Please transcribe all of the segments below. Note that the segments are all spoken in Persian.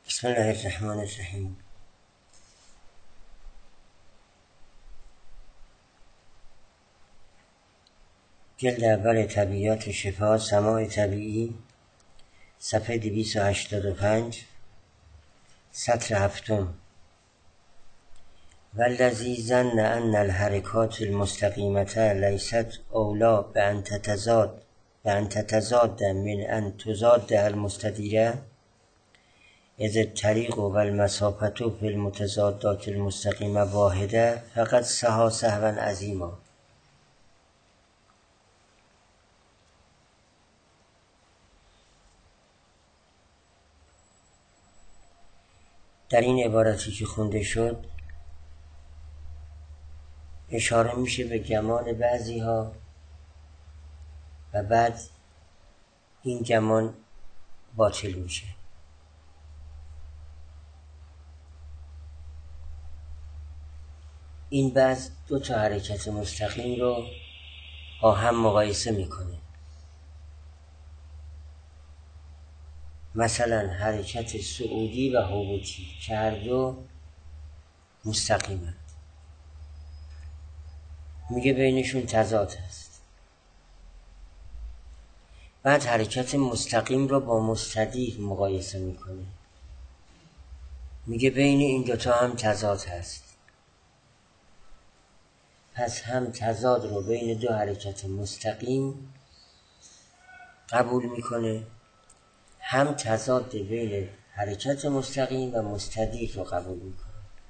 بسم الله الرحمن الرحیم. جلد اول طبیعیات شفا، سماع طبیعی، صفحه 285، سطر هفتم. والذی ظن ان الحرکات المستقیمة لیست اولی به ان تتضاد من ان تضاد المستدیره، اذ الطریق و المسافة فی المتضادات المستقیمة واحده، فقد سهی سهوا عظیما. در این عبارتی که خونده شد اشاره میشه به گمان بعضی ها و بعد این گمان باطل میشه. این بعض دو تا حرکت مستقیم رو با هم مقایسه میکنه. مثلا حرکت صعودی و هبوطی که هر دو مستقیمند، میگه بینشون تضاد هست. بعد حرکت مستقیم رو با مستدیر مقایسه میکنه، میگه بین این دوتا هم تضاد هست. پس هم تضاد رو بین دو حرکت مستقیم قبول میکنه، هم تضاد بین حرکت مستقیم و مستدیر رو قبول میکنه.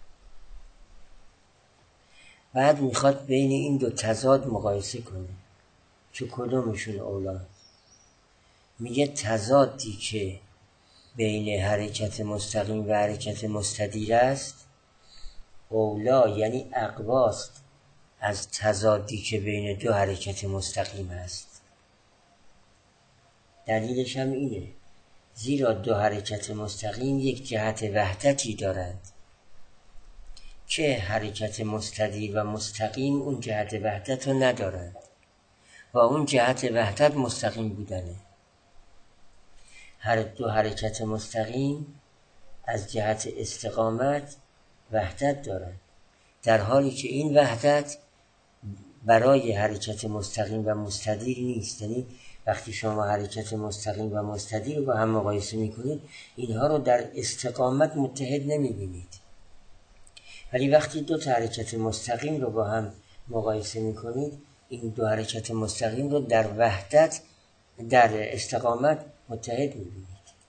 بعد میخواد بین این دو تضاد مقایسه کنه که کدومشون اولا. میگه تضادی که بین حرکت مستقیم و حرکت مستدیر است اولا، یعنی اقواست از تضادی که بین دو حرکت مستقیم است. دلیلش هم اینه، زیرا دو حرکت مستقیم یک جهت وحدتی دارند که حرکت مستدیر و مستقیم اون جهت وحدت رو ندارند و اون جهت وحدت مستقیم بودنه. هر دو حرکت مستقیم از جهت استقامت وحدت دارند، در حالی که این وحدت برای حرکت مستقیم و مستدیر نیست. یعنی وقتی شما حرکت مستقیم و مستدیر رو با هم مقایسه میکنید اینها رو در استقامت متحد نمیبینید، ولی وقتی دو تا حرکت مستقیم رو با هم مقایسه میکنید این دو حرکت مستقیم رو در وحدت در استقامت متحد میبینید.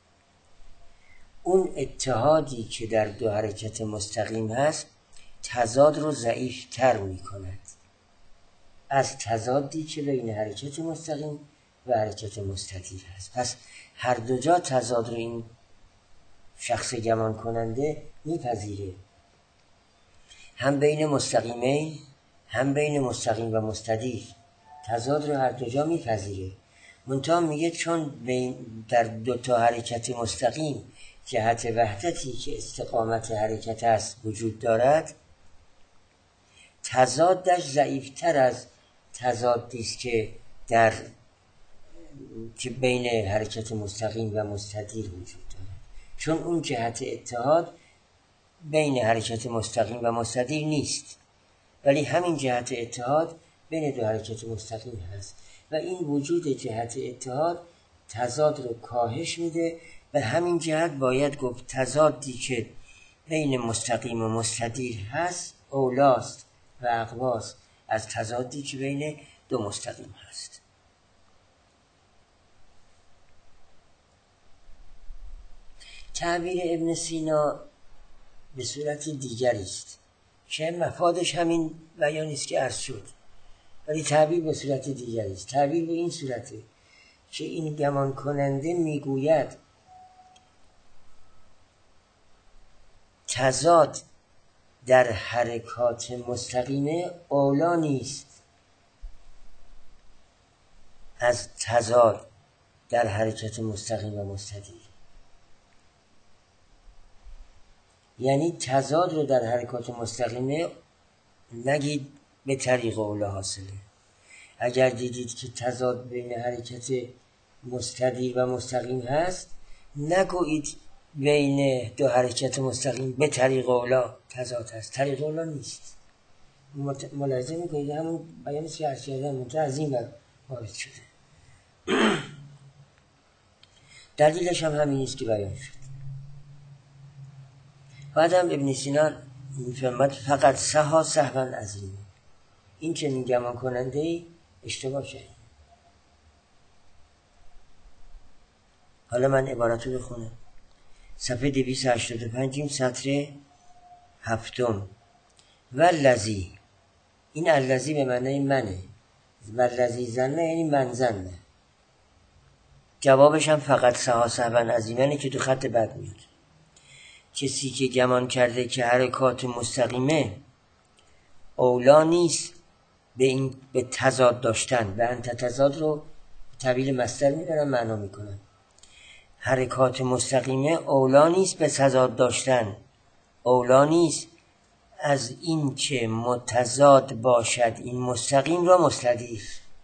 اون اتحادی که در دو حرکت مستقیم هست تضاد رو ضعیف تر میکند از تضادی که بین حرکت مستقیم و حرکت مستدیر هست. پس هر دو جا تضاد رو این شخص گمان کننده میپذیره، هم بین مستقیمین هم بین مستقیم و مستدیر تضاد رو هر دو جا میپذیره. منتها میگه چون در دو تا حرکت مستقیم جهت وحدتی که استقامت حرکت است وجود دارد، تضادش ضعیفتر از تضادی است که بین حرکت مستقیم و مستدیر وجود دارد، چون اون جهت اتحاد بین حرکت مستقیم و مستدیر نیست، ولی همین جهت اتحاد بین دو حرکت مستقیم هست و این وجود جهت اتحاد تضاد رو کاهش میده. به همین جهت باید گفت تضادی که بین مستقیم و مستدیر هست اولاست و اقواست از تضادی که بین دو مستقیم هست. تعبیر ابن سینا به صورت دیگری است که مفادش همین بیانی است که عرض شد، ولی تعبیر به صورت دیگری است. تعبیر به این صورته که این گمان کننده میگوید تضاد در حرکات مستقیمه اولا نیست از تضاد در حرکت مستقیم و مستدیر. یعنی تضاد رو در حرکات مستقیمه نگید به طریق اولا حاصله. اگر دیدید که تضاد بین حرکت مستدیر و مستقیم هست نگویید بین دو حرکت مستقیم به طریق اولا تضاد هست. طریق اولا نیست. ملاحظه میکنید همون بیانی که عرض کردم از این بر وارد شده. دلیلش هم همین نیست که بیان شد. بعدم ابن سینا میفهمد فقط سها سهوا عظیم، این چنین گمان کننده ای اشتباه شد. حالا من عبارت رو بخونم. صفحه 285 سطر 7. والذی، این الذی به معنی منه، والذی زنه یعنی من زنه. جوابش هم فقط سها سهوا عظیمه که تو خط بعد میاد. کسی که گمان کرده که حرکات مستقیمه اولا نیست به تضاد داشتن، به انت تضاد رو تبدیل مصدر میدارن معنا میکنن. حرکات مستقیمه اولا نیست به تضاد داشتن، اولا نیست از این که متضاد باشد این مستقیم را مستدیر.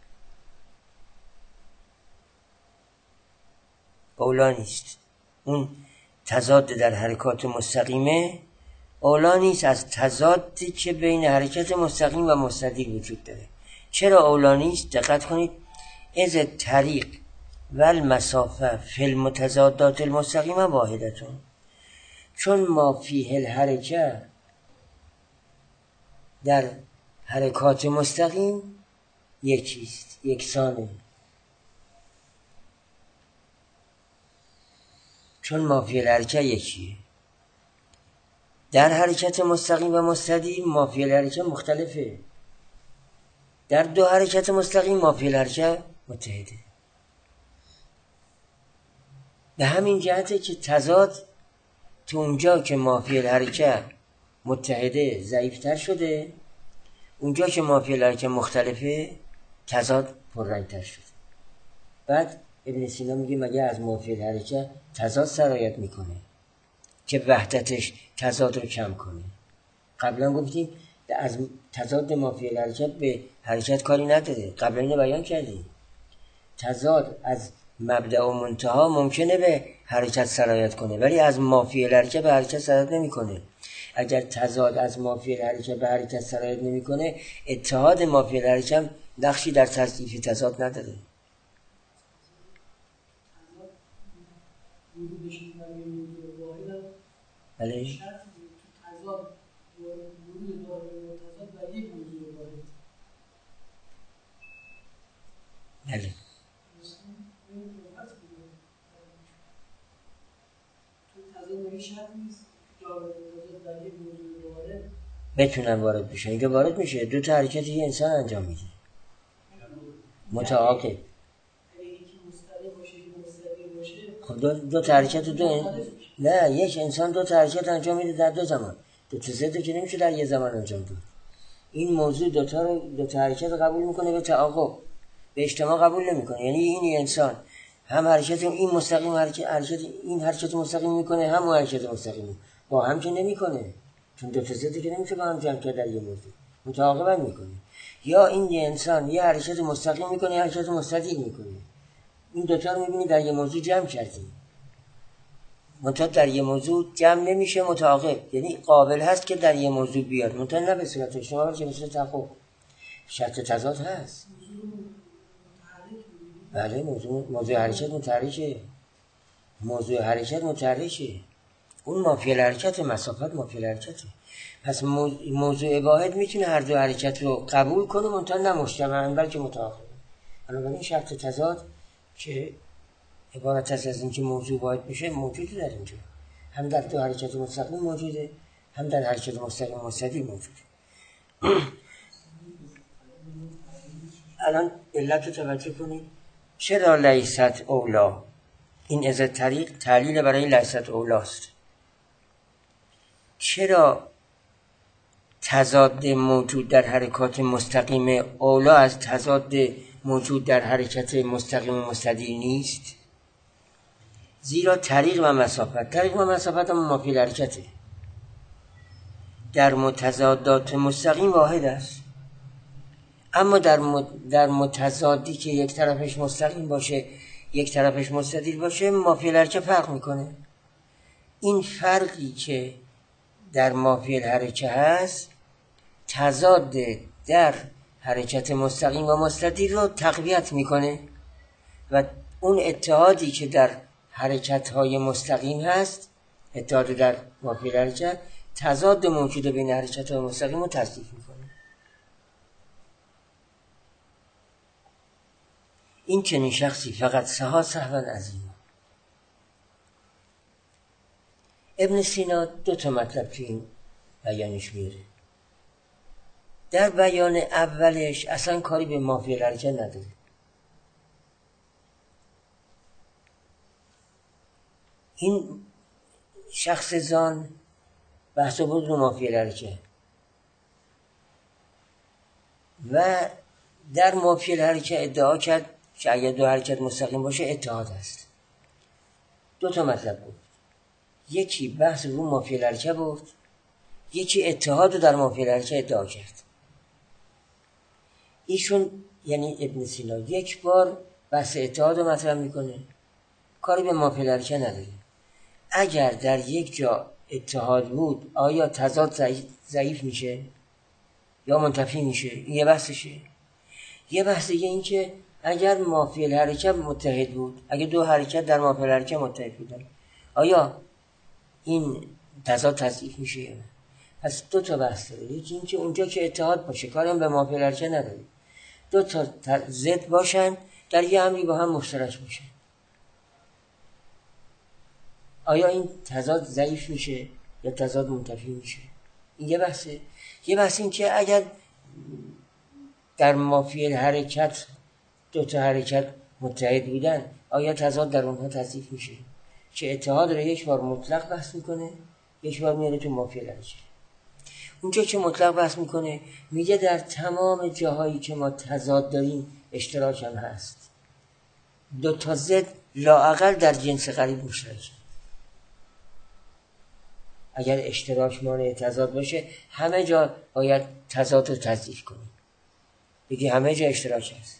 اولا نیست اون تضاد در حرکات مستقیمه، اولا نیست از تضادی که بین حرکت مستقیم و مستدیر وجود داره. چرا اولا نیست؟ دقت کنید. از طریق و المسافه فی المتضادات المستقیمه واحدتون، چون ما فیه الحرکه در حرکات مستقیم یکیست، یکسانه. چون ما فی الحرکه یکیه. در حرکت مستقیم و مستدیر ما فی الحرکه مختلفه. در دو حرکت مستقیم ما فی الحرکه متحده. به همین جهته که تضاد تو اونجا که ما فی الحرکه متحده ضعیفتر شده، اونجا که ما فی الحرکه مختلفه تضاد پررنگتر شده. بعد ابن سینا میگه مگه از ما فی الحرکه تضاد سرایت میکنه که وحدتش تضاد رو کم کنه؟ قبلا گفتیم از تضاد ما فی الحرکه به حرکت کاری نداره. قبلا اینو بیان کردیم. تضاد از مبدأ و منتها ممکنه به حرکت سرایت کنه، ولی از ما فی الحرکه به حرکت سرایت نمیکنه. اگر تضاد از ما فی الحرکه به حرکت سرایت نمیکنه، اتحاد ما فی الحرکه نقشی در تضعیف تضاد نداره. بله. بله. بتونن وارد بشن. اینجا وارد میشه. دو تا حرکت یه انسان انجام میده متعاقب. خب دو تا حرکت نه، یک انسان دو تا حرکت انجام میده در دو زمان. دو تا ضد که نمیشه در یه زمان انجام داد. این موضوع دو تا حرکت قبول میکنه به تعاقب، به اجتماع قبول نمیکنه. یعنی این انسان هم حرکت این مستقیم این حرکت مستقیم میکنه، هم اون حرکت مستقیم با هم که نمیکنه، چون دو تا ضد که نمیشه با هم جمع کرد در یه موضوع، متعاقبا میکنه. یا این انسان یه حرکت مستقیم میکنه، یه حرکت مستدیر میکنه. این دوتا رو میبینی در یه موضوع جمع کردیم، منتها در یه موضوع جمع نمیشه متعاقب. یعنی قابل هست که در یه موضوع بیاد، منتها نه به صورت اجتماع بلکه به صورت تعاقب. شرط تضاد هست. بله، موضوع حرکت متحرکه. موضوع حرکت متحرکه. اون مافیل حرکت، مسافت مافیل حرکته. پس موضوع واحد میتونه هر دو حرکت رو قبول کنه، منتها نه مجتمعاً بلکه متعاقب. بنابراین شرط تضاد که عبارت است از اینکه موضوع واحد میشه موجوده در اینجا. هم در دو حرکت مستقیم موجوده، هم در حرکت مستقیم مستدیر موجوده. الان علت رو توجه کنید. چرا لیست اولا؟ این از طریق تعلیل برای لیست اولاست. چرا تضاد موجود در حرکات مستقیم اولا از تضاد موجود در حرکت مستقیم مستدیر نیست؟ زیرا طریق و مسافت هم مافیل حرکته. در متضادات مستقیم واحد است، اما در متضادی که یک طرفش مستقیم باشه یک طرفش مستدیر باشه مافیل حرکت فرق میکنه. این فرقی که در مافی الحرکه هست تضاد در حرکت مستقیم و مستدیر رو تقویت میکنه و اون اتحادی که در حرکت های مستقیم هست، اتحاد در مافی الحرکه، تضاد موجود بین حرکت های مستقیم رو تصدیق میکنه. این چنین شخصی فقط سها سهوا عظیما. ابن سینا 2 مطلب تو این بیانش میاره. در بیان اولش اصلا کاری به مافی الحرکه نداره. این شخص زان بحث بود رو مافی الحرکه و در مافی الحرکه ادعا کرد که اگر 2 حرکت مستقیم باشه اتحاد هست. 2 مطلب بود. یکی بحث رو مافی الحرکه بود، یکی اتحاد رو در مافی الحرکه ادعا کرد. ایشون یعنی ابن سینا یک بار بحث اتحاد رو مطرح میکنه، کاری به مافی الحرکه نداره. اگر در یک جا اتحاد بود آیا تضاد ضعیف میشه یا منتفی میشه؟ این یه بحثشه. یه بحث دیگه این که اگر مافی الحرکه متحد بود، اگر 2 حرکت در مافی الحرکه متحد بودن، آیا این تضاد تضعیف میشه؟ پس 2 تا بحث داره. یکی این که اونجا که اتحاد باشه کاری به مافی الحرکه نداره، 2 تا ضد باشن در یه امری با هم مشترک باشن، آیا این تضاد ضعیف میشه یا تضاد منتفی میشه؟ این یه بحثه. یه بحث این که اگر در مافی الحرکت 2 تا حرکت متحد بودن آیا تضاد در اونها تضعیف میشه؟ که اتحاد رو یک بار مطلق بحث میکنه، یک بار میاره تو مافی الحرکه. اونجا که مطلق بحث میکنه میگه در تمام جاهایی که ما تضاد داریم اشتراک هم هست. 2 تا ضد لااقل در جنس قریب مشترک. اگر اشتراک مانع تضاد باشه همه جا باید تضاد رو تضعیف کنیم، بگی همه جا اشتراک هست.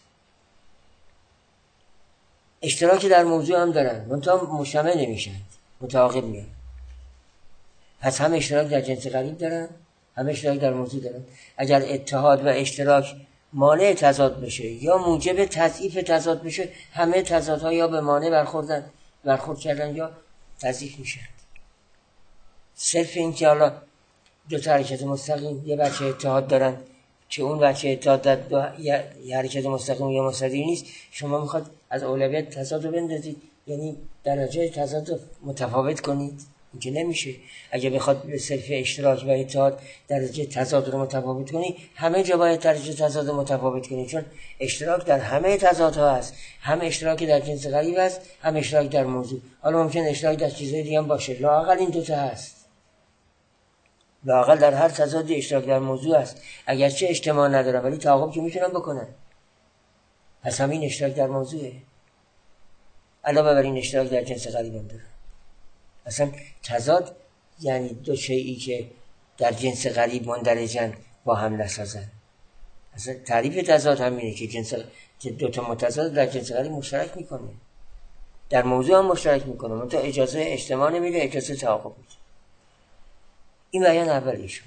اشتراک در موضوع هم دارن منتها مشتمل نمیشن، متعاقب میان. پس هم اشتراک در جنس قریب دارن، هم اشتراک در موضوع دارن. اگر اتحاد و اشتراک مانع تضاد بشه یا موجب تضعیف تضاد بشه، همه تضادها یا به مانع برخورد کردن یا تضعیف میشن. صرف این که حالا 2 تا حرکت مستقیم یه بچه اتحاد دارن که اون بچه اتحاد در یه حرکت مستقیم یا مستدیر نیست، شما میخواد از اولویت تضاد رو بندازید، یعنی درجه تضاد رو متفاوت کنید؟ این که نمیشه. اگه بخواد به صرف اشتراک و اتحاد درجه تضاد رو متفاوت کنی، همه جا باید درجه تضاد رو متفاوت کنی، چون اشتراک در همه تضادها هست. هم اشتراک در جنس غریب هست، هم اشتراک در موضوع. حالا ممکن اشتراک در چیزهای دیگه هم باشه، لااقل این 2 تا هست. لااقل در هر تضادی اشتراک در موضوع است، اگرچه اجتماع ندارن ولی تعاقب که میتونن بکنن. پس همین اشتراک در موضوعه، علاوه بر این اشتراک در جنس غریب هم دارن. اصلا تضاد یعنی 2 شیئی که در جنس غریب مندرجن با هم نسازن. اصلا تعریف تضاد همینه که 2 تا متضاد در جنس غریب مشترک میکنه، در موضوع هم مشترک میکنه، منتها اجازه اجتماع نمیده، اجازه تعاقب میده. این بیان اولیشون.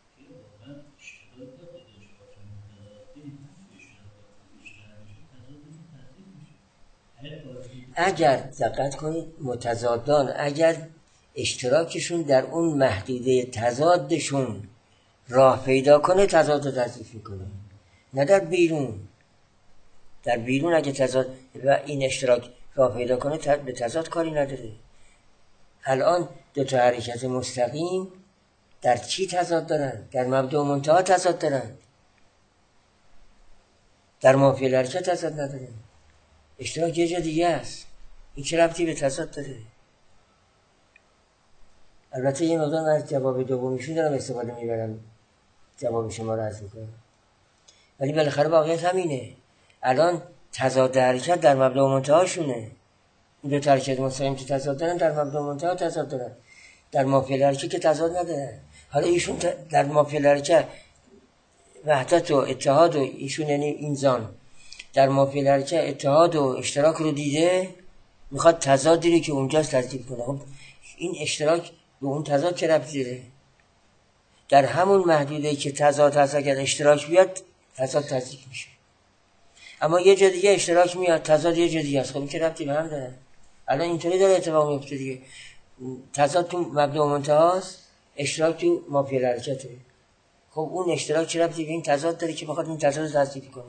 اگر دقت کنید متضادان اگر اشتراکشون در اون محدوده تضادشون راه پیدا کنه تضاد رو تضعیف میکنه، نه در بیرون. در بیرون اگه تضاد و این اشتراک راه پیدا کنه به تضاد کاری نداره. الان 2 تا حرکت مستقیم در چی تضاد دارن؟ در مبدا و منتها تضاد دارن، در مافی الحرکه تضاد ندارن. اشتراک یه جا دیگه است، این چه ربطی به تضاد داره؟ البته یه مقدار از جواب دومیشون دارم استفاده میبرم، جواب شما رو عرض میکنم، ولی بالاخره واقعیت همینه. الان تضاد حرکت در مبدا و منتهاشونه. این 2 تا حرکت مستقیم که تضاد دارن در مبدا و منتها تضاد دارن، در مافی الحرکه که تضاد ندارن. حالا ایشون در مافی الحرکه وحدت و اتحاد و ایشون یعنی این زان در مافی الحرکه اتحاد و اشتراک رو دیده، میخواد تضادی رو که اونجاست تضعیف کنه. خب این اشتراک به اون تضاد چه ربطی داره؟ در همون محدوده که تضاد هست اگر اشتراک بیاد تضاد تضییق میشه. اما یه جا دیگه اشتراک میاد تضاد یه جا دیگه است. خب این چه ربطی به هم داره؟ الان اینطوری داره اتفاق میفته دیگه. تضاد تو مبدا و منتهاست، اشتراک تو مافی الحرکته. خب اون اشتراک چه ربطی به این تضاد داره که بخواد این تضاد رو تضییق کنه؟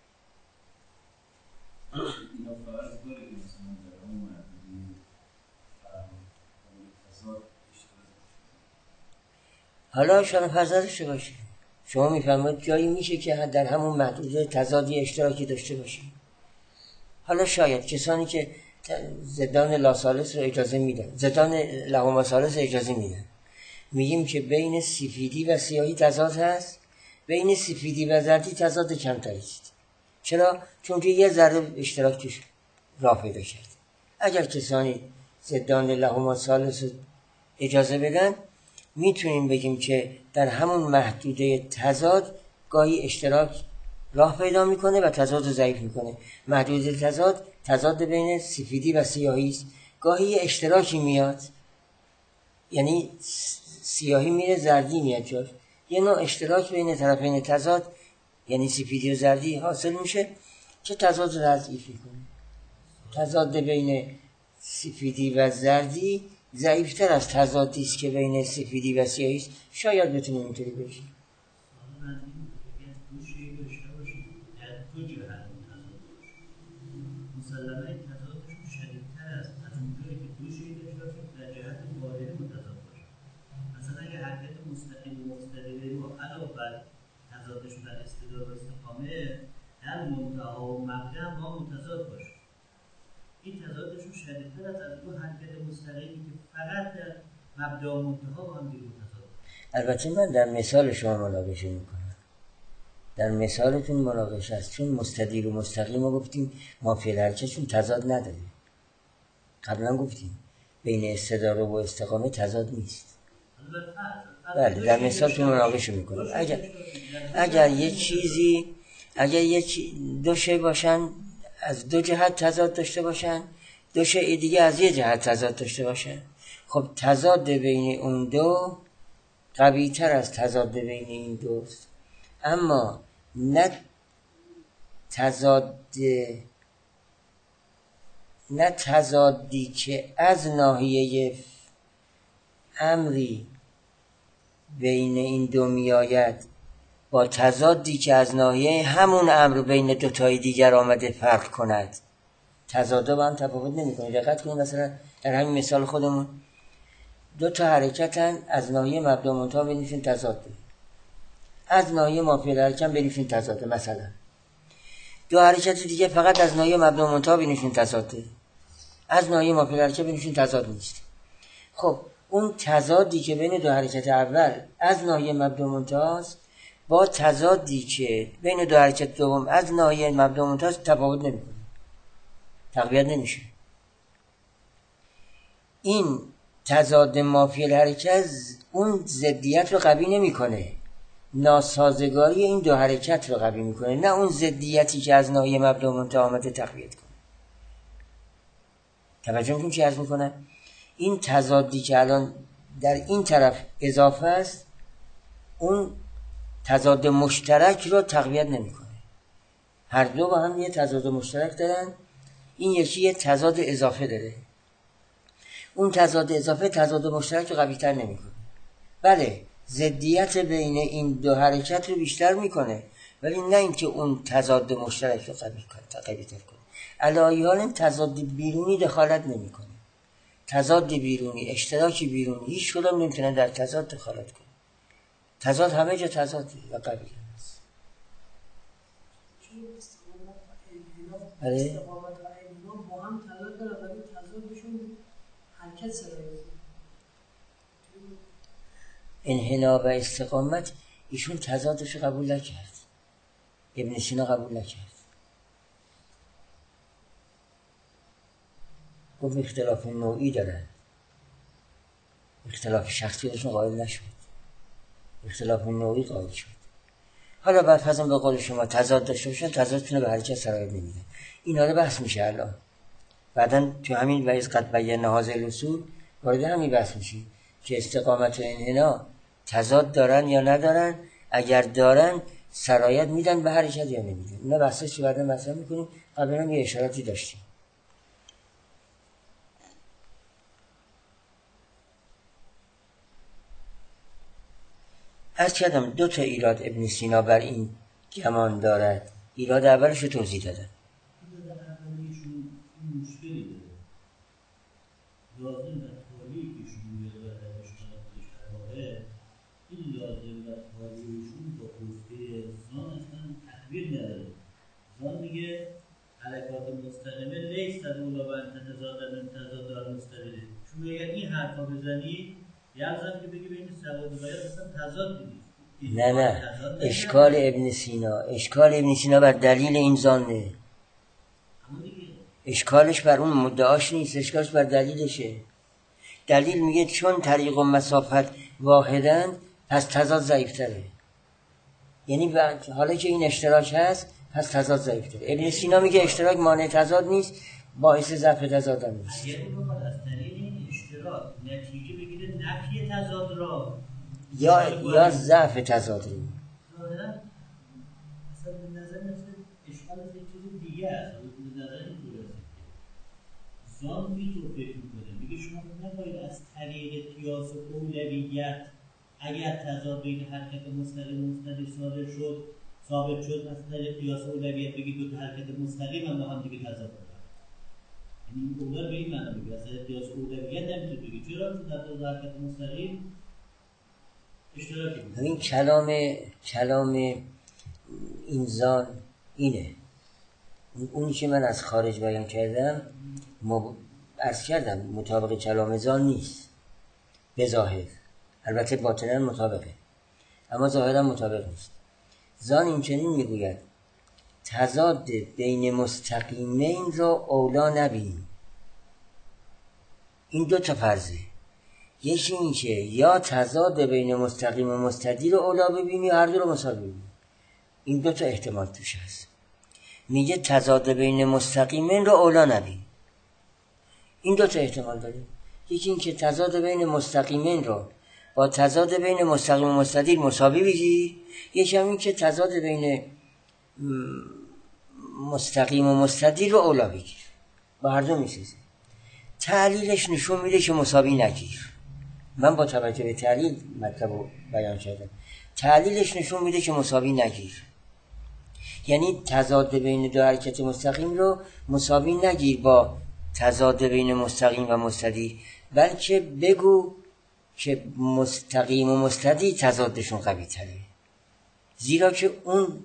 حالا شما فرض داشته باشید، شما میفهمید جایی میشه که در همون محدوده تضادی اشتراکی داشته باشید. حالا شاید کسانی که زدان لاسالس رو اجازه میدن، زدان لهوماسالس رو اجازه میدن، میگیم که بین سفیدی و سیاهی تضاد هست، بین سفیدی و زردی تضاد کمتری است. چرا؟ چون که یه ذره اشتراک توش راه پیدا کرد. اگر کسانی زدان لهوماسالس رو اجازه بدن میتونیم بگیم که در همون محدوده تضاد گاهی اشتراک راه پیدا میکنه و تضاد رو ضعیف میکنه. محدوده تضاد بین سفیدی و سیاهی است. گاهی اشتراکی میاد، یعنی سیاهی میره زردی میاد جاش، یه نوع اشتراک بین طرفین تضاد یعنی سفیدی و زردی حاصل میشه که تضاد رو ضعیف میکنه. تضاد بین سفیدی و زردی ضعیفتر از تضادی است که بین سفیدی و سیاهی است. شاید بتونیم اینطوری بشه. مسلمه تضادشون شدیدتر است از اونجایی که دو شیء داشته باشیم در جهت ظاهری متضاد باشه. مثلا اگه حرکت مستقیم و مستقیمی رو علاوه بر تضادشون در استدلال و استقامه در منتها و مبدا هم با متضاد باشه. این تضادشون شدیدتر است از اون حرکت مستقیمی که فقط در مبدا و منتها با هم دیگه متضاد. البته من در مثال شما مناقشه میکنم، در مثالتون مناقشه است، چون مستدیر و مستقیم رو گفتیم مافی الحرکه چون تضاد نداره. قبلا گفتیم بین استداره و استقامه تضاد نیست. بله در مثالتون مناقشه میکنم. اگر یه چیزی دو شی باشن از دو جهت تضاد داشته باشن، دو شی دیگه از یه جهت تضاد داشته باشن، خب تضاد بین اون دو قوی تر از تضاد بین این دوست. اما نه تضادی که از ناحیه امری بین این دو میآید با تضادی که از ناحیه همون امر بین دوتای دیگر آمده فرق کند. تضادا با هم تفاوت نمی‌کنه. دقت کنید مثلا در همین مثال خودمون دو تا حرکتن، از ناحیه مبدا و منتها بنویسیم تضاد، از ناحیه مافی الحرکه بنویسیم تضاد. مثلا دو حرکت دیگه فقط از ناحیه مبدا و منتها بنویسیم تضاد، از ناحیه مافی الحرکه بنویسیم تضاد نیست. خب اون تضادی که بین دو حرکت اول از ناحیه مبدا و منتها است با تضادی که بین دو حرکت دوم از ناحیه مبدا و منتها است تفاوت نمی‌کنه، تقویت نمیشه. این تضاد مافی الحرکه اون ضدیت رو قوی نمی‌کنه، ناسازگاری این دو حرکت رو قوی میکنه، نه اون ضدیتی که از ناحیه مبدا و منتها آمده تقویت کنه. توجه میکنم چی عرض میکنم؟ این تضادی که الان در این طرف اضافه است اون تضاد مشترک رو تقویت نمیکنه. هر دو با هم یه تضاد مشترک دارن، این یکی یه تضاد اضافه داره، اون تضاد اضافه تضاد مشترک رو قوی تر نمیکنه. بله ضدیت بین این دو حرکت رو بیشتر میکنه، ولی نه اینکه اون تضاد مشترک رو قوی تر کنه. علی حال تضاد بیرونی دخالت نمیکنه. تضاد بیرونی، اشتراک بیرونی هیچ کدام نمیتونه در تضاد دخالت کنه. تضاد همه جا تضاد و قوی است. بله با هم تضاد داره ولی تضادشون حرکت سرایت. انحنا و استقامت ایشون تضادش قبول نکرد، ابن سینا قبول نکرد، گفت اختلاف نوعی دارن، اختلاف شخصیتشون قائل نشد، اختلاف نوعی قائل شد. حالا بعد فرضاً به قول شما تضاد داشته باشن، تضادشون به حرکت سرایت نمیده. اینا رو بحث میشه الان بعدن تو همین وعظ قد بینا هذا الاصول وارد همین بحث میشیم که استقامت و انحنا تضاد دارن یا ندارن. اگر دارن سرایت میدن به حرکت یا نمیدن. اینا بحثش بعدا مطرح میکنیم. قبلا هم یه اشاراتی داشتیم. از کردم 2 ایراد ابن سینا بر این گمان دارد. ایراد اولش رو توضیح دادن. اولیشون مشکلی داره. لازم و تالیه که شما بیاد و در اشتراکش قراره، این لازم و تالیهشون با گفته زان اصلا تحویل نداره. زان میگه حرکات مستقیمه لیست از اولا و انتظادن تضاد مستقیمه. شما اگر این حرفا بزنی یلزم که بگی بین سواد و باید اصلا تضاد نیست. نه اشکال ابن سینا بر دلیل این زانه. اشکالش بر اون مدعاش نیست، اشکالش بر دلیلشه. دلیل میگه چون طریق و مسافت واحدن پس تضاد ضعیفتره. یعنی حالا که این اشتراک هست پس تضاد ضعیفتره. ابن سینا میگه اشتراک مانع تضاد نیست، باعث ضعف تضاد هم نیست. اگر بخواد از طریق این اشتراک نتیجه بگیره نفی تضاد را یا ضعف تضاد رو، ظاهرا اصلا به نظر مثل اشکال از یک چیز دیگه است. به نظر این طور است که زان اینطور فکر میکنه، میگه شما نباید از طریق قیاس و اولویت اگر تضاد بین حرکت مستقیم و مستدیر ثابت شد از طریق قیاس و اولویت بگید 2 حرکت مستقیم هم با هم دیگه تضاد دارن. یعنی اول به این معنی میگه از طریق قیاس و اولویت نمیتونید بگید چرا در 2 حرکت مستقیم اشتراکی بود. این کلام این زان اینه. اونی که من از خارج بیان کردم عرض کردم مطابق کلام زان نیست به ظاهر، البته باطنا مطابقه اما ظاهرا مطابق نیست. زان این چنین میگوید تضاد بین مستقیمین را اولا نبینیم. این 2 فرضه. یکی این که یا تضاد بین مستقیم و مستدیر رو اولا ببینی یا هر دو رو مساوی ببینی. این 2 احتمال توش هست. میگه تضاد بین مستقیمین رو اولا نبین. این 2 احتمال داره. یکی این که تضاد بین مستقیمین رو با تضاد بین مستقیم و مستدیر مساوی بگی. یکی هم این که تضاد بین مستقیم و مستدیر رو اولا بگیر. با هر دو میسازه. تعلیلش نشون میده که مساوی نگیر. من با توجه به تعلیل مطلب رو بیان کردم. تعلیلش نشون میده که مساوی نگیر. یعنی تضاد بین 2 حرکت مستقیم رو مساوی نگیر با تضاد بین مستقیم و مستدیر، بلکه بگو که مستقیم و مستدیر تضادشون قوی تره، زیرا که اون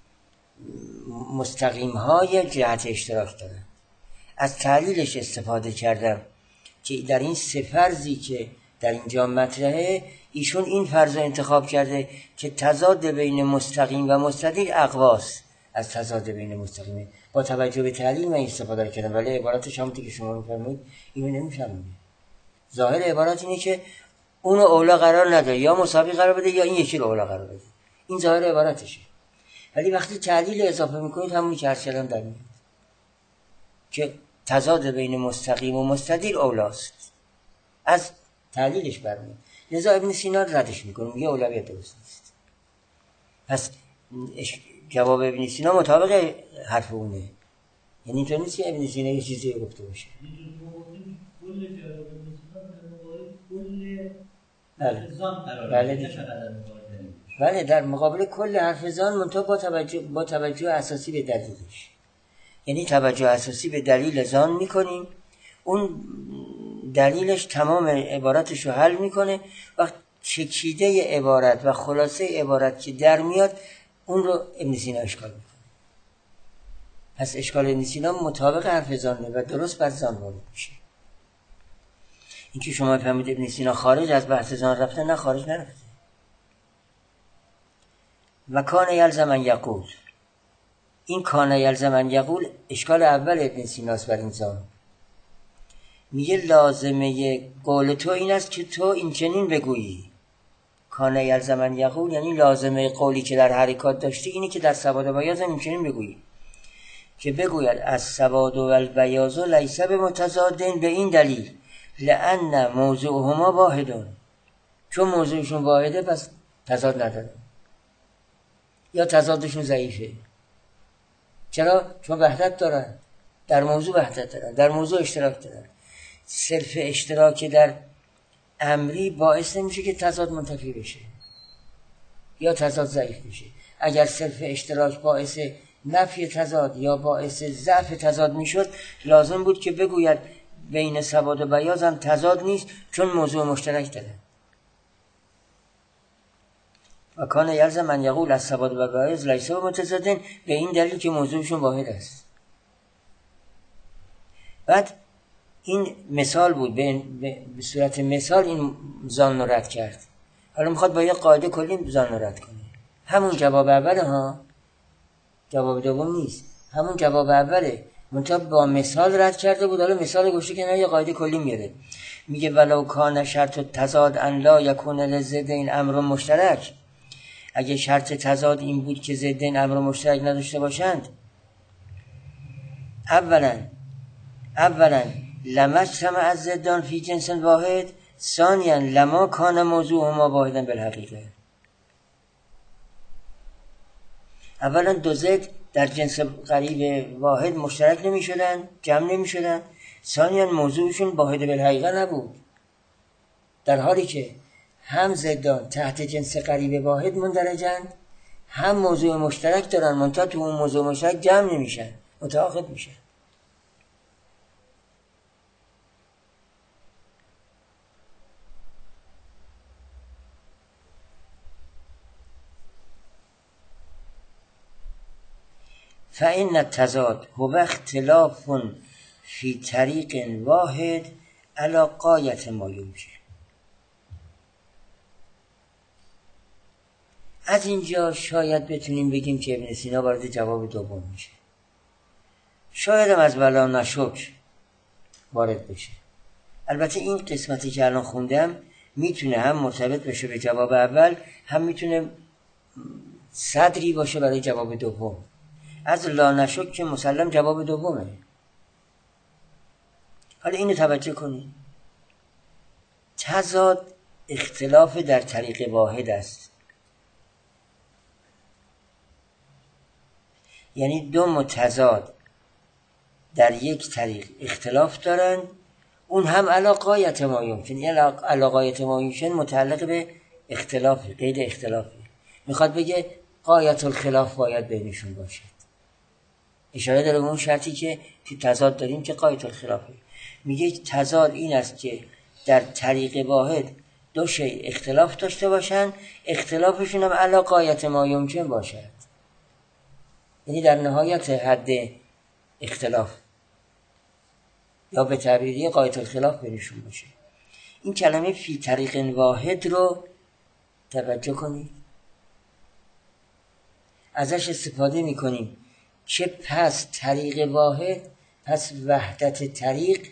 مستقیم های جهت اشتراک دارن. از تعلیلش استفاده کردم که در این 3 فرضی که در اینجا مطرحه ایشون این فرض رو انتخاب کرده که تضاد بین مستقیم و مستدیر اقواست از تضاد بین مستقیم. با توجه به تعلیل من استفاده کردم، ولی عبارتش همونطور که شما می‌فرمایید اینو نمی‌فهمید. ظاهر عبارت اینه که اونو اولا قرار نده، یا مساوی قرار بده یا این یکی رو اولا قرار بده. این ظاهر عبارتشه. ولی وقتی تعلیل اضافه می‌کنید همونی که هر در میاد که تضاد بین مستقیم و مستدیر اولاست، از تعلیلش برمیاد. لذا ابن سینا ردش میکنه، میگه اولویت درست نیست. پس جواب ابن سینا مطابق حرف اونه. یعنی اینطور نیست که ابن سینا یه چیزی گفته باشه. بله در مقابل کل حرف زان منطقه با توجه اساسی به دلیلش. یعنی توجه اساسی به دلیل زان میکنیم، اون دلیلش تمام عبارتش رو حل میکنه. وقت چکیده عبارت و خلاصه عبارت که در میاد اون رو ابن سینا اشکال میکنه. پس اشکال ابن سینا مطابق حرف زانه و درست بر زان وارد میشه. این که شما فهمید ابن سینا خارج از بحث زان رفته، نه خارج نرفته. و کان یلزم ان یقول، این کان یلزم ان یقول اشکال اول ابن سیناست بر این زان. میگه لازمه قول تو این است که تو این چنین بگویی. کان یلزم ان یقول یعنی لازمه قولی که در حرکات داشتی اینی که در سواد و بیاض این چنین بگویی، که بگوید از سواد و البیاض لیس بمتضادین، به این دلیل لأن موضوعهما واحدون، چون موضوعشون واحده پس تضاد نداره یا تضادشون ضعیفه. چرا؟ چون وحدت دارن، در موضوع وحدت دارن، در موضوع اشتراک دارن. صرف اشتراک در امری باعث نمیشه که تضاد منتفی بشه یا تضاد ضعیف بشه. اگر صرف اشتراک باعث نفی تضاد یا باعث ضعف تضاد میشد، لازم بود که بگوید بین سواد و بیاض هم تضاد نیست چون موضوع مشترک داره. و کان یلزم ان یقول از سواد و بیاض لیس متضادین، به این دلیل که موضوعشون واحد است. بعد این مثال بود، به صورت مثال این ظن رو رد کرد. حالا میخواد با یه قاعده کلی ظن رو رد کنه. همون جواب اوله ها، جواب دوم نیست، همون جواب اوله، منتها با مثال رد کرده بود. حالا مثال گوشه که نه یه قاعده کلی میاره. میگه ولو کان شرط تضاد ان لا یکون للضدین امر مشترک، اگه شرط تضاد این بود که ضدین امر مشترک نداشته باشند، اولا لما اجتمع الضدان فی جنس واحد، ثانیا لما کان موضوعهما واحدا بالحقیقه. اولا دو ضد در جنس قریب واحد مشترک نمی شدن، جمع نمی شدن. ثانیا موضوعشون واحد بالحقیقه نبود، در حالی که هم ضدان تحت جنس قریب واحد مندرجند، هم موضوع مشترک دارن، منتها تو اون موضوع مشترک جمع نمیشن، متعاقد میشن. فإن التضاد هو اختلاف في طریق واحد علی غایة ما یمکن. از اینجا شاید بتونیم بگیم که ابن سینا وارد جواب دوم میشه. شاید هم از ولا نشک وارد بشه. البته این قسمتی که الان خوندم میتونه هم مرتبط بشه به جواب اول، هم میتونه صدری باشه برای جواب دوم. از لا نشک که مسلم جواب دومه. حالا اینو توجه کنید، تضاد اختلاف در طریق واحد است، یعنی دو متضاد در یک طریق اختلاف دارن، اون هم علی غایة ما یمکن، یعنی علی غایة ما یمکن متعلق به اختلاف، قید اختلافی. میخواد بگه غایة الخلاف باید بینشون باشد. اشاره داره به اون شرطی که تو تضاد داریم که غایة الخلافه. میگه تضاد این است که در طریق واحد دو شی اختلاف داشته باشن، اختلافشون هم علی غایة ما یمکن باشد، یعنی در نهایت حد اختلاف، یا به تعبیری غایة الخلاف بینشون باشه. این کلمه فی طریق واحد رو توجه کنید، ازش استفاده میکنیم که پس طریق واحد، پس وحدت طریق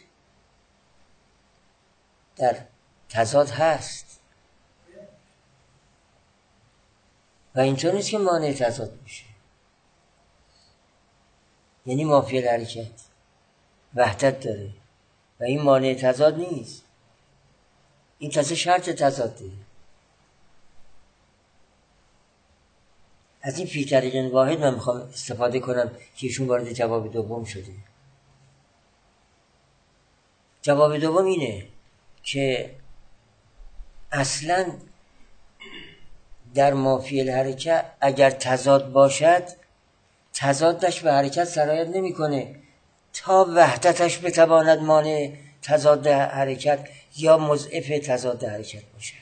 در تضاد هست و اینطور نیست که مانع تضاد میشه. یعنی مافی الحرکت وحدت داره و این مانع تضاد نیست، این تازه شرط تضاد داره. از این فی طریق واحد من میخوام استفاده کنم که ایشون وارد جواب دوم شده. جواب دوم اینه که اصلا در مافی الحرکت اگر تضاد باشد، تضادش به حرکت سرایت نمیکنه تا وحدتش بتواند مانع تضاد حرکت یا مضعف تضاد حرکت باشد.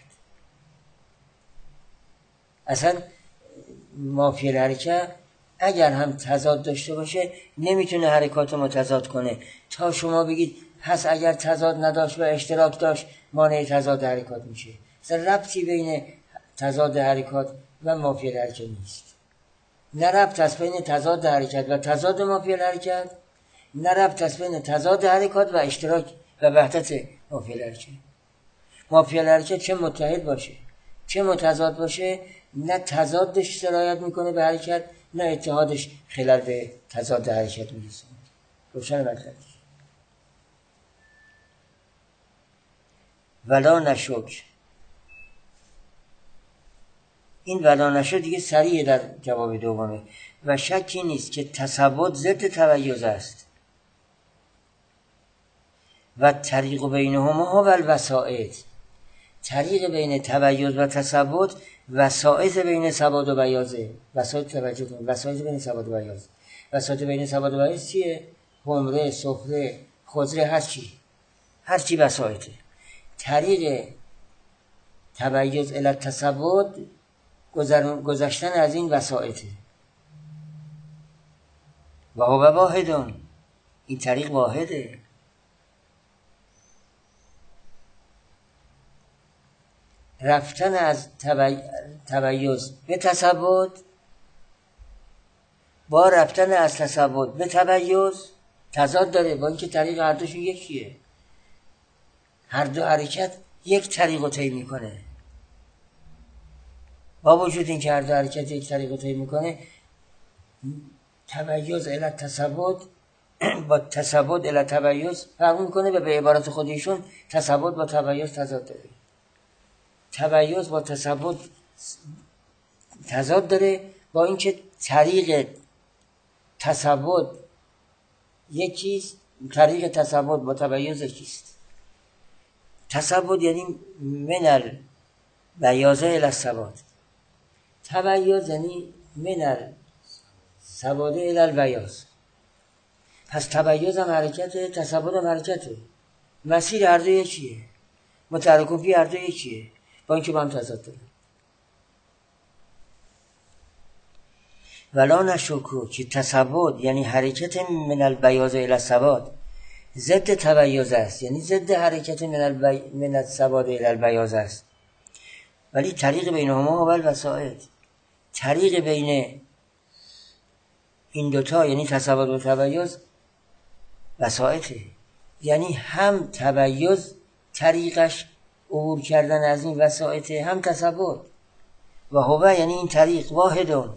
اصلا مافی الحرکت اگر هم تضاد داشته باشه نمیتونه حرکات متضاد کنه تا شما بگید پس اگر تضاد نداشت و اشتراک داشت مانع تضاد حرکات میشه. اصلا ربطی بین تضاد حرکات و مافی الحرکت نیست. نه ربط است بین تضاد حرکت و تضاد مافی الحرکت، نه ربط است بین تضاد حرکات و اشتراک و وحدت مافی الحرکت. مافی الحرکت چه متحد باشه چه متضاد باشه، نه تضادش سرایت میکنه به حرکت، نه اتحادش خلل به تضاد حرکت میرسونه. روشن مطلب. ولا نشک. این ولا نشک دیگه سریع در جواب دومه. و شکی نیست که تثبت ضد تمیز است و طریق بینهما و الوسائط. طریق بین تمیز و تثبت وسائط بین ثبات و بیازه. وسائط توجه کنید، وسائط بین ثبات و بیاز. وسائط بین ثبات و بیاز چیه؟ حمره، صفره، خضره، هر چی وسائطه. طریق تمیز الی تثبت گذشتن از این وسائطه. و هو واحدون، این طریق واحده. رفتن از تمیز به تثبت با رفتن از تثبت به تمیز تضاد داره، با اینکه طریق هر دوشون یکیه. هر دو حرکت یک طریق رو طی میکنه. با وجود اینکه هر دو حرکت یک طریق رو طی میکنه، تمیز الی تثبت با تثبت الی تمیز فرق میکنه و به عبارت خودشون تثبت با تمیز تضاد داره. تمیز با تثبت تضاد داره، با اینکه طریق تثبت یکیست، طریق تثبت با تمیز یکیست. تثبت یعنی من البیاضه الی الثبات، تمیز یعنی من الثبات الی البیاض. پس تمیز هم حرکته، تثبت هم حرکته، مسیر هر دو یکیه، متحرک و فی هر دو یکیه، با اینکه با هم تضاد داره. ولا نشکو که تثبت یعنی حرکت من البیاض الی الثبات ضد تمیز است، یعنی ضد حرکت من الثبات الی البیاض است. ولی طریق بینهما و الوسائط، طریق بین این دوتا یعنی تثبت و تمیز وسائطه. یعنی هم تمیز طریقش عبور کردن از این وسائطه، هم تثبت. و هو یعنی این طریق واحدون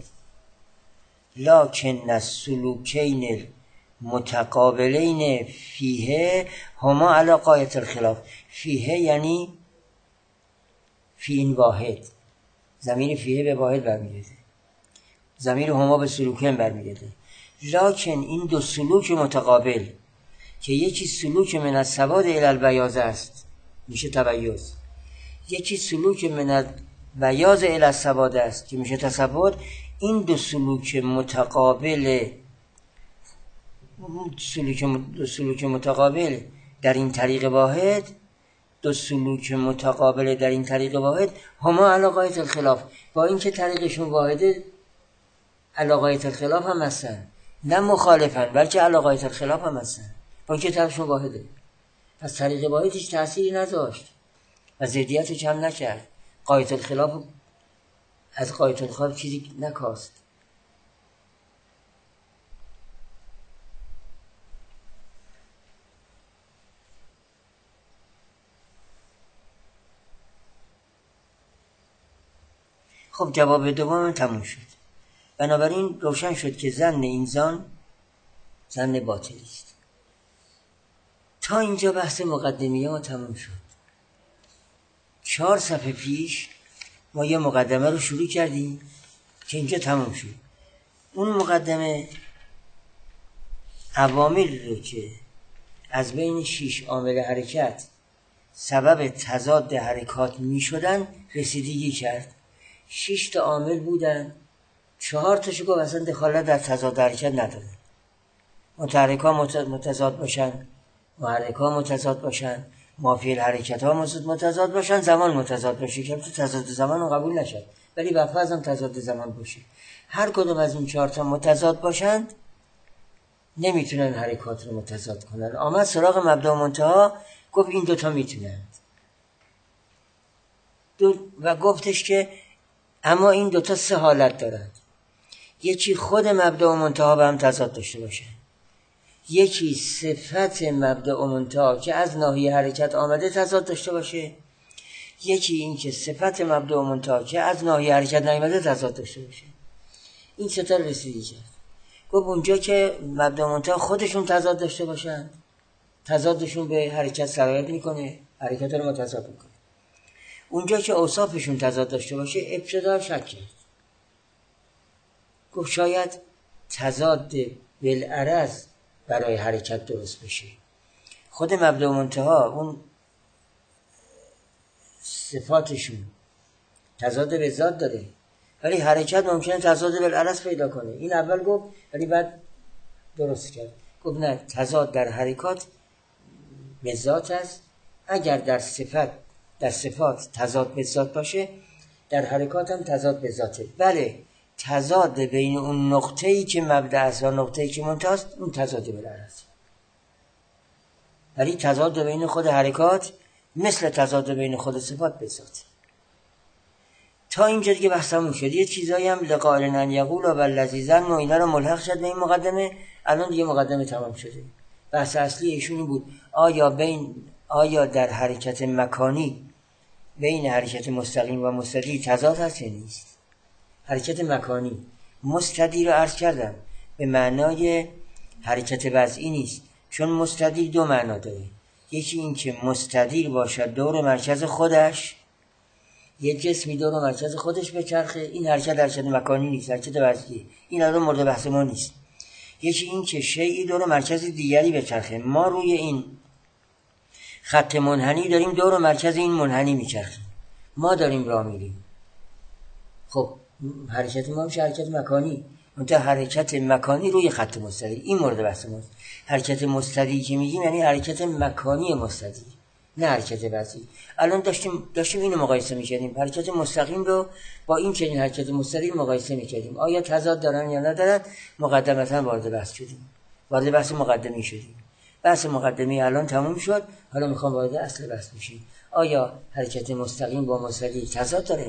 لکن السلوکین متقابلین فیه هما علی غایة الخلاف. فیه یعنی فی این واحد، ضمیر فیه به واحد برمیگرده، ضمیر هما به سلوکین برمیگرده. لکن این دو سلوک متقابل که یکی سلوک من الثبات الی البیاض است میشه تمیز، یکی سلوک من البیاض الی الثبات است که میشه تثبت. این دو سلوک متقابل، دو سلوک متقابل در این طریق واحد، دو سلوک متقابل در این طریق واحد هما علی غایة الخلاف، با اینکه طریقشون واحده علی غایة الخلاف هم هستن، نه مخالفن بلکه علی غایة الخلاف هم هستن، با اینکه طریقشون واحده. پس طریق واحد هیچ تأثیری نداشت و ضدیت رو کم نکرد. غایة الخلاف از غایة الخلاف چیزی نکاست. خب جواب دوم تموم شد. بنابراین روشن شد که ظن این ظن باطلی است. تا اینجا بحث مقدمیه ما تموم شد. 4 صفحه پیش ما یه مقدمه رو شروع کردیم که اینجا تموم شد. اون مقدمه عوامل رو که از بین 6 عامل حرکت سبب تضاد حرکات می شدن رسیدگی کرد. 6 تا عامل بودن، 4 تاشو گفت اصلا دخالت در تضاد حرکت نداره. متحرک ها متضاد باشن، محرک ها متضاد باشن، مافی الحرکت ها متضاد باشن، زمان متضاد باشه که تو تضاد زمان رو قبول نشد، ولی وفاظ هم تضاد زمان باشه. هر کدوم از این 4 تا متضاد باشند نمیتونن حرکات رو متضاد کنن. آمد سراغ مبدا و منتها گفت این 2 تا میتونند و گفتش که اما این 2 تا 3 حالت دارند. یکی خود مبدا و منتها به هم تضاد داشته باشه، یکی صفت مبدا و منتها که از ناحیه حرکت آمده تضاد داشته باشه، یکی این که صفت مبدا و منتها که از ناحیه حرکت نیامده تضاد داشته باشه. این 3 تا رسیدگی کرد. گفت اونجا که مبدا و منتها خودشون تضاد داشته باشن، تضادشون به حرکت سرایت میکنه، حرکت رو متضاد میکنه. اونجا که اوصافشون تضاد داشته باشه ابتدا شک کرد، گفت شاید تضاد بالعرض برای حرکت درست بشه. خود مبدا و منتها اون صفاتشون تضاد به ذات داره، ولی حرکت ممکنه تضاد بالعرض پیدا کنه. این اول گفت ولی بعد درست کرد، گفت نه، تضاد در حرکات به ذات است. اگر در صفات تضاد به ذات باشه، در حرکات هم تضاد به ذاته. بله، تضاد بین اون نقطه‌ای که مبدا است و نقطه‌ای که منتهی است، اون تضاد بالعرض. ولی تضاد بین خود حرکات مثل تضاد بین خود صفات به ذات. تا اینجا دیگه بحثمون شد. یه چیزایی هم لقائل ان یقول و الذی ظن و اینا رو ملحق شد به این مقدمه. الان دیگه مقدمه تمام شده. بحث اصلی ایشون بود آیا در حرکت مکانی بین حرکت مستقیم و مستدیر تضاد هست یا نیست؟ حرکت مکانی مستدیر رو عرض کردم به معنای حرکت وضعی نیست، چون مستدیر دو معنا داره. یکی این که مستدیر باشد دور مرکز خودش، یه جسمی دور مرکز خودش بچرخه، این حرکت مکانی نیست، حرکت وضعی. این الان مورد بحث ما نیست. یکی این که شیئی دور مرکز دیگری بچرخه، ما روی این خط منحنی داریم دور مرکز این منحنی میچرخیم، ما داریم راه میریم. خب حرکت ما میشه حرکت مکانی، منتها حرکت مکانی روی خط مستدیر. این مورد بحث ماست. حرکت مستدیر که میگیم یعنی حرکت مکانی مستدیر، نه حرکت وضعی. الان داشتیم اینو مقایسه میکردیم، حرکت مستقیم رو با این چنین حرکت مستدیر مقایسه میکردیم، آیا تضاد دارن یا ندارن. مقدمتا وارد بحث شدیم، وارد بحث مقدمی شدیم. بحث مقدمی الان تموم شد، حالا میخوام وارد اصل بحث بشیم. آیا حرکت مستقیم با مستدیر تضاد داره؟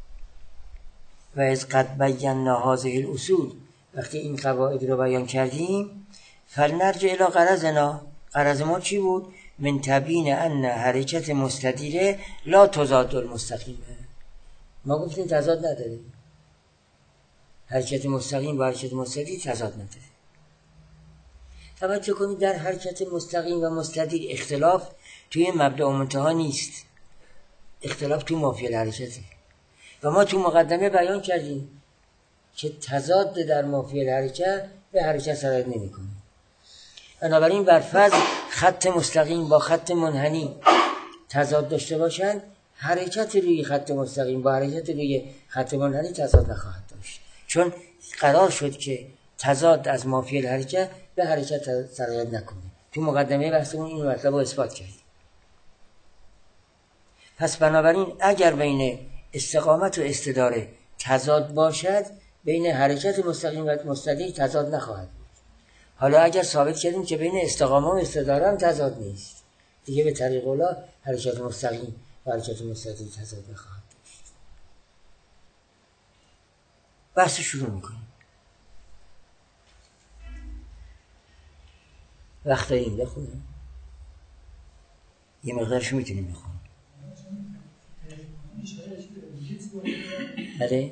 و از قد بینا هذه الاصول، وقتی این قواعد رو بیان کردیم، فلنرجع الی غرضنا. غرض ما چی بود؟ من تبیین ان حرکت مستدیره لا تضاد المستقیمه. ما گفتیم تضاد نداره، حرکت مستقیم با حرکت مستدیر تضاد نداره. توجه کنید در حرکت مستقیم و مستدیر اختلاف توی مبدا و منتها نیست، اختلاف توی مافیل حرکته. و ما تو مقدمه بیان کردیم که تضاد در مافیل حرکت به حرکت سرایت نمی کنه. بنابراین برفرض خط مستقیم با خط منحنی تضاد داشته باشند، حرکت روی خط مستقیم با حرکت روی خط منحنی تضاد نخواهد داشت، چون قرار شد که تضاد از مافیل حرکت به حرکت سرایت نکنه. تو مقدمه بحثمون این مطلب رو اثبات کردیم. پس بنابراین اگر بین استقامت و استداره تضاد باشد، بین حرکت مستقیم و مستدیر تضاد نخواهد بود. حالا اگر ثابت کردیم که بین استقامت و استداره هم تضاد نیست، دیگه به طریق اولی حرکت مستقیم و حرکت مستدیر تضاد نخواهد داشت. بحث شروع میکنیم. وقت داریم بخونیم، یه مقدارشو میتونیم بخونیم. بله؟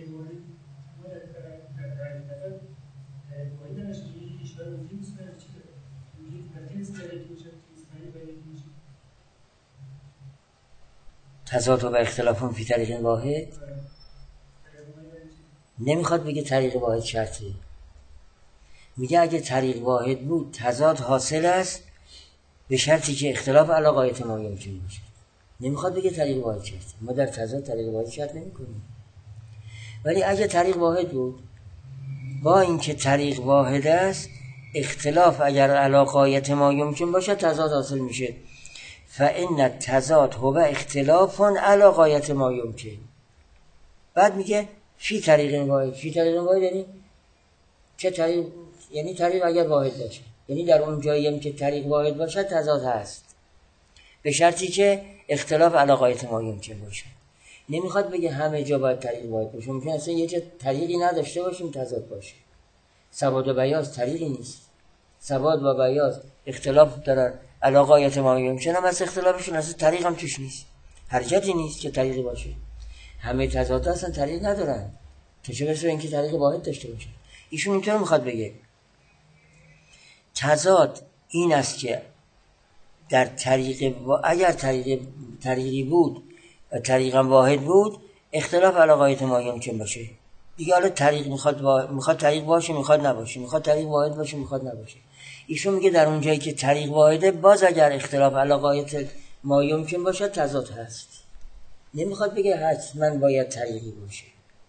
تضاد و اختلافون فی طریق واحد نمیخواد بگه طریق واحد شرطه، میگه اگه طریق واحد بود تضاد حاصل است به شرطی که اختلاف علی غایت ما یمکن باشه. نمیخواد بگه طریق واحد شرطه. ما در تضاد طریق واحد شرط نمیکنیم. ولی اگه طریق واحد بود، با اینکه طریق واحد است، اختلاف اگر علی غایت ما یمکن باشه تضاد حاصل میشه. فان التضاد هو اختلاف علی غایت ما یمکن. بعد میگه فی طریق واحد. فی طریق واحد یعنی چه طریق؟ یعنی طریق اگر واحد باشه، یعنی در اون جایی هم که طریق واحد باشه تضاد هست، به شرطی که اختلاف علی غایت ما یمکن باشه. نمیخواد بگه همه جا باید طریق واحد باشه. ممکن اصلا یه جا طریقی نداشته باشیم تضاد باشه. سواد و بیاض طریقی نیست. سواد و بیاض اختلاف دارن علی غایت ما یمکن، هم از اختلافشون اصلا طریق هم توش نیست، حرکتی نیست که طریقی باشه. همه تضاد اصلا طریق ندارن، چه برسه اینکه طریق واحد داشته باشه. ایشون اینطور میخواد بگه تضاد این است که در طریق اگر طریقی بود و طریقا واحد بود اختلاف علی غایت ما یمکن باشه دیگه. حالا طریق میخواد طریق باشه، میخواد نباشه، میخواد طریق واحد باشه، میخواد نباشه. ایشون میگه در اون جایی که طریق واحده باز اگر اختلاف علی غایت ما یمکن باشه تضاد هست. نمیخواد بگه حتما باید طریقی باشه.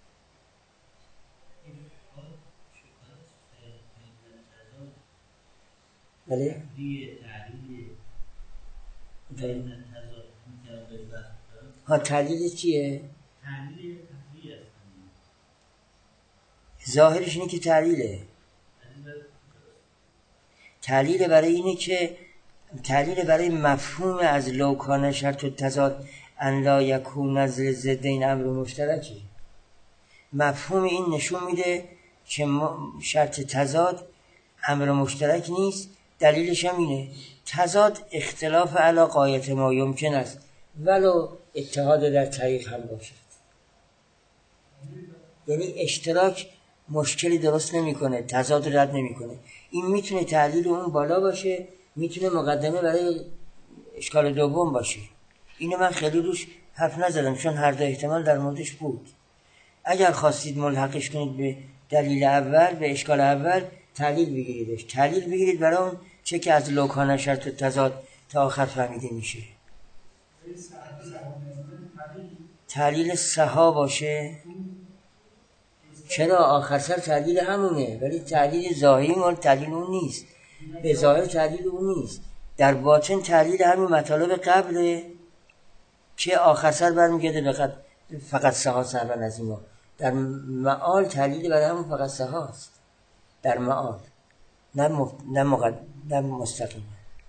بله؟ ها تعلیل چیه؟ ظاهرش اینه که تعلیل برای اینه که تعلیل برای مفهوم از لو کان شرط التضاد ان لا یکون نزل ضدین امر مشترکی. مفهوم این نشون میده که شرط تضاد امر مشترک نیست. دلیلش هم اینه تضاد اختلاف علی غایت ما یمکن است ولو اتحاد در طریق هم باشد. یعنی اشتراک مشکلی درست نمیکنه، تضاد رد نمیکنه. این میتونه تعلیل اون بالا باشه، میتونه مقدمه برای اشکال دوم باشه. اینو من خیلی روش حرف نزدم چون هر دو احتمال در موردش بود. اگر خواستید ملحقش کنید به دلیل اول، به اشکال اول، تعلیل بگیریدش. تعلیل بگیرید برای اون چه که از لو کان شرط تضاد تا آخر فهمیده میشه. تعلیل سها باشه. چرا آخر سر تعلیل همونه، ولی تعلیل ظاهری مال تعلیل اون نیست. به ظاهر تعلیل اون نیست، در باطن تعلیل همین مطالب قبله که آخر سر برمیگرده به فقط سها سر و نظیما. در معال تعلیل برای همون فقط سهاست، در معال، نه مستقیم.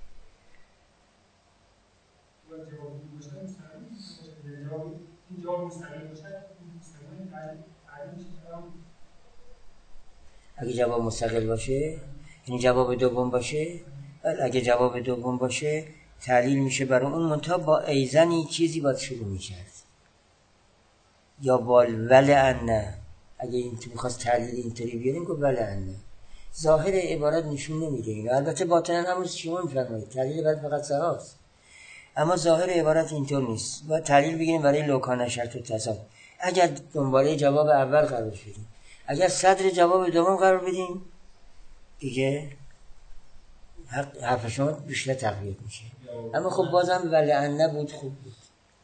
اگه جواب مستقل باشه یعنی جواب دوم باشه، اگه جواب دوم باشه تعلیل میشه برای اون منتها با ایزنی چیزی باید شروع میکرد یا ولعنه. اگه این تو میخواست تعلیل اینطوری بیاریم که ولعنه. ظاهر عبارت نشون نمیده اینو. البته باطنا همون شما میفرمایید تعلیل باید فقط سهاست، اما ظاهر عبارت اینطور نیست. باید تعلیل بگیریم برای لو کان شرط التضاد. اگر دنباله جواب اول قرار بدیم، اگر صدر جواب دوم قرار بدیم دیگه حرف شما بیشتر تقویت میشه. اما خب بازم ولعنه بود، خوب بود.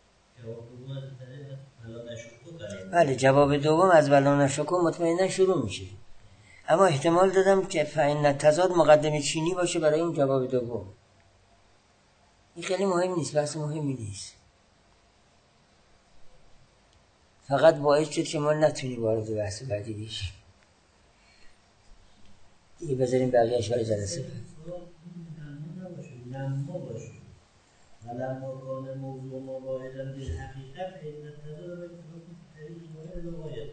بله جواب دوم از ولا نشکو مطمئنا شروع میشه، اما احتمال دادم که فإن التضاد مقدمه چینی باشه برای اون جواب دوم. این خیلی مهم نیست، بحث مهمی نیست، فقط باعث شد که ما نتونیم وارد بحث بعدی بشیم. دیگه بذاریم بقیه اشوار جلسه لما باشه و لما کان موضوع ما واحدا بالحقیقت فإن التضاد باید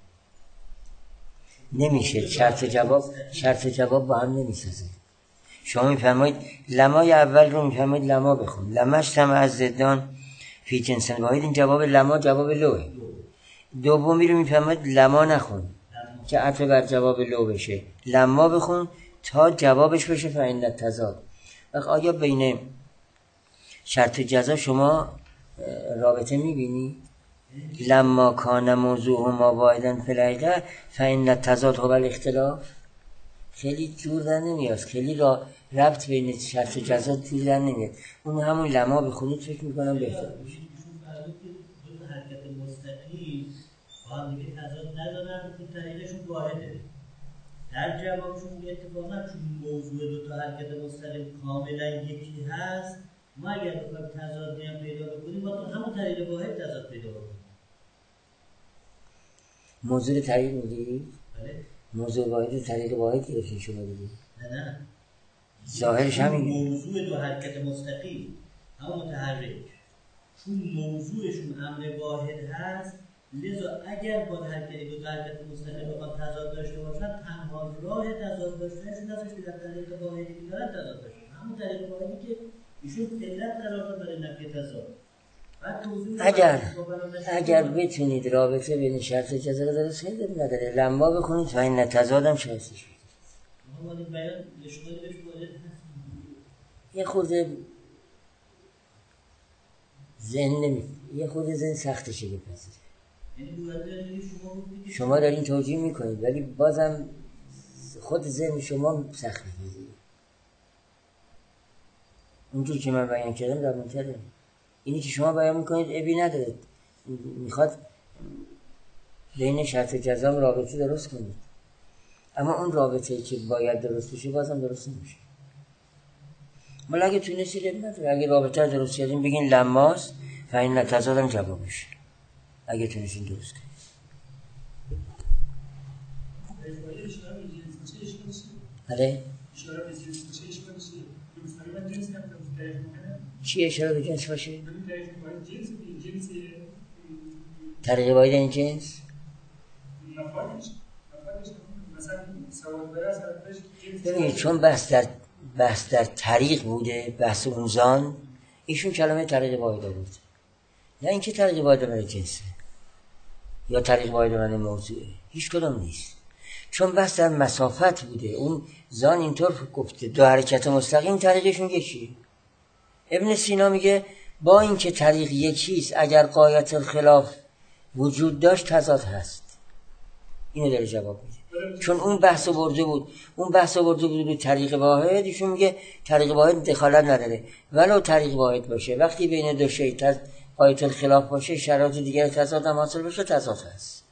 نمیشه. شرط جواب با هم نمیسازه. شما میفرمایید لمای اول رو میفرمایید لما بخون، لمش تم از زدان فی جنس واحد، این جواب لما جواب لوه. دومی رو میفرمایید لما نخون که عطف بر جواب لو بشه، لما بخون تا جوابش بشه فإن التضاد. آیا بین شرط جزا شما رابطه میبینی؟ لما کان موضوع ما واحدا فی الحقیقه فإن التضاد هو الاختلاف. خیلی جور در نمیاد، خیلی ربط بین شرط جزا جور در نمیاد. اون همون لما بخونید فکر میکنم بهتر باشه. حرکت مستقیم با هم دیگه تضاد ندارن که طریقشون واحده. در جوابشون اتفاقا چون موضوع دو تا حرکت مستقیم کاملا یکی هست، ما اگر بخوایم تضادی هم پیدا بکنیم با تو همون طریق واحد تضاد پیدا بکنیم. موضوع طریق میگیری؟ بله. موضوع واحد طریق واحد گرفتین شما دیگه. نه ظاهرش همینه. موضوع دو حرکت مستقیم همون متحرک چون موضوعشون امر واحد هست، لذا اگر با حرکت دو حرکت مستقیم بخواد تضاد داشته باشن، تنها راه تضاد داشتنشون هستش که در طریق واحدی که دارن تضاد داشتن، همون طریق واحدی که ایشون علت قرار داد برای نفی تضاد. اگر بتونید رابطه بین شرط جزا رو درست کنید نداره، لما بکنید فإن التضاد هم شرطش بید. یه خورده یه خود ذهن سختشه بپذیره. یعنی شما دارین توجیه میکنید ولی بازم خود ذهن شما سخت میگیره. اونجور که من بیان کردم در منتره اینی که شما بیان میکنید ابی نداره، میخواد بین شرط و جزام رابطه درست کنید، اما اون رابطه که باید درست بشه بازم درست نمیشه. ولی اگه تونستید ابی نداره، اگه رابطه درست کردیم بگین لماس و این نتضادم جوابش، اگه تونستید درست کنید. آره؟ چی اشاره به جنس باشه؟ طریق باید این جنس؟ ببینید چون بحث در طریق بوده، بحث اونزان، ایشون کلمه طریق باید بود، نه اینکه طریق باید برای جنسه یا طریق باید برای موضوعه، هیچ کدام نیست. چون بحث در مسافت بوده، اون زان اینطور گفته دو حرکت مستقیم طریقشون یکیه. ابن سینا میگه با اینکه طریق یکیست اگر غایت الخلاف وجود داشت تضاد هست. اینو داره جواب میده، چون اون بحث برده بود طریق واحد. ایشون میگه طریق واحد دخالت نداره، ولو طریق واحد باشه وقتی بین دو شی غایت الخلاف باشه شرایط دیگر تضاد هم حاصل بشه تضاد هست.